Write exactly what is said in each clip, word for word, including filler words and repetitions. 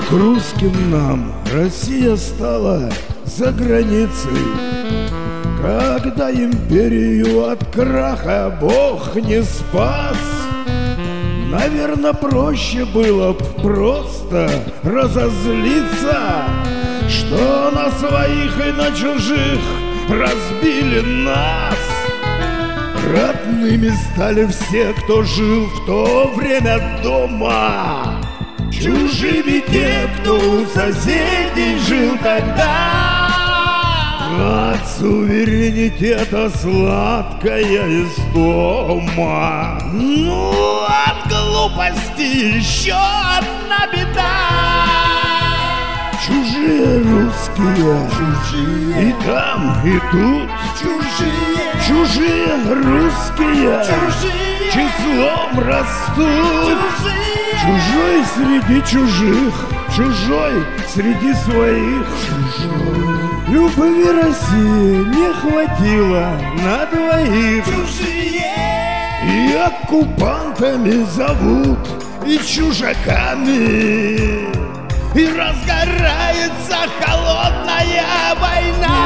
к русским нам Россия стала за границей, когда империю от краха Бог не спас. Наверно, проще было б просто разозлиться, что на своих и на чужих разбили нас. Родными стали все, кто жил в то время дома, чужими те, кто у соседей жил тогда. От суверенитета сладкая истома, ну, от глупости еще одна беда. Чужие русские, чужие, и там, и тут, чужие, чужие русские, чужие, числом растут, чужие, чужой среди чужих, чужой среди своих, чужой. Любви России не хватило на двоих. Чужие и оккупантами зовут, и чужаками, и разгорается холодная война.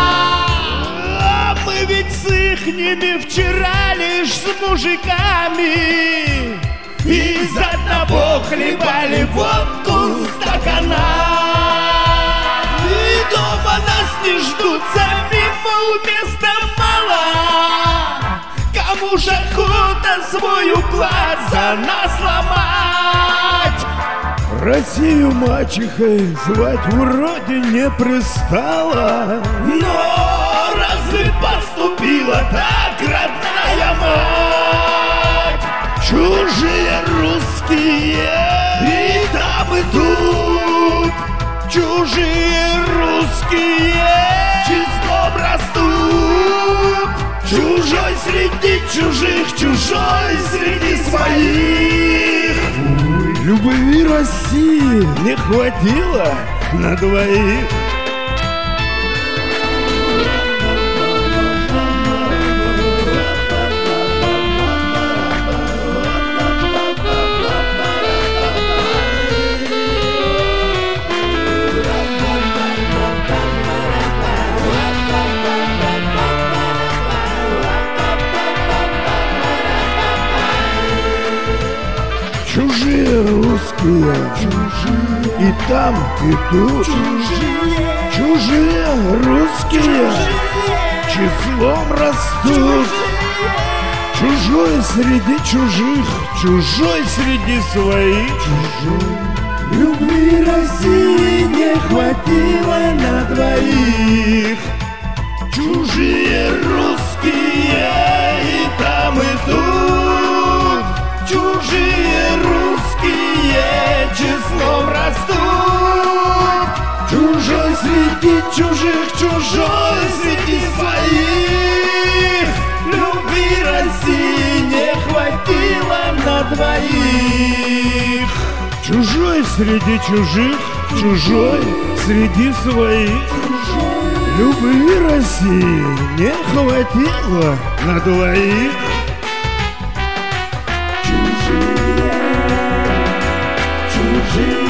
А мы ведь с ихними вчера лишь с мужиками из одного хлебали водку стакана. И дома нас не ждут, самим места мало. Кому ж охота свой уклад за нас ломать? Россию мачехой звать вроде не пристало, но разве поступила так родная мать? Чужие русские и там и тут, чужие русские числом растут, чужой среди чужих, чужой среди своих. Любви России не хватило на двоих. Чужие русские, чужие, и там, и тут, чужие, чужие русские, чужие, числом растут, чужие, чужой среди чужих, чужой среди своих, чужой. Любви России не хватило на двоих. Чужие русские и там, и тут, чужие русские числом растут, чужой среди чужих, чужой среди своих. Любви России не хватило на двоих. Чужой среди чужих, чужой среди своих. Любви России не хватило на двоих. Чужие, чужие.